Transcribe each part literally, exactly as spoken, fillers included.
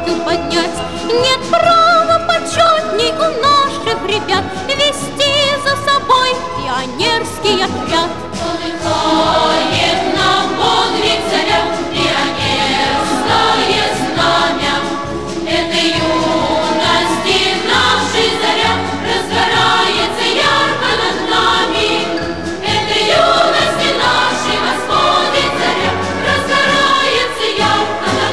звезды поднять. Нет права почетней у наших ребят вести за собой пионерский отряд. Полыхает нам подвиг заря, пионерское знамя. Это юности нашей заря разгорается ярко над нами. Это юности нашей восходит заря, разгорается ярко над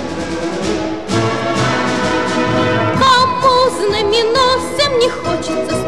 нами. Кому знаменосцем не хочется